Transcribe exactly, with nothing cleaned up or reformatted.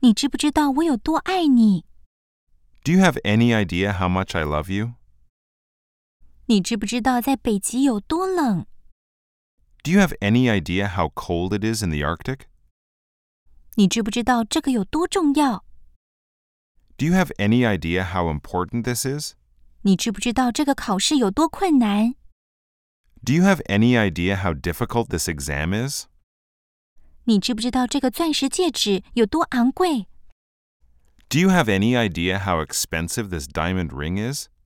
你知不知道我有多爱你？ Do you have any idea how much I love you? 你知不知道在北极有多冷？ Do you have any idea how cold it is in the Arctic? 你知不知道这个有多重要？ Do you have any idea how important this is? 你知不知道这个考试有多困难？ Do you have any idea how difficult this exam is? 你知不知道这个钻石戒指有多昂贵？ Do you have any idea how expensive this diamond ring is?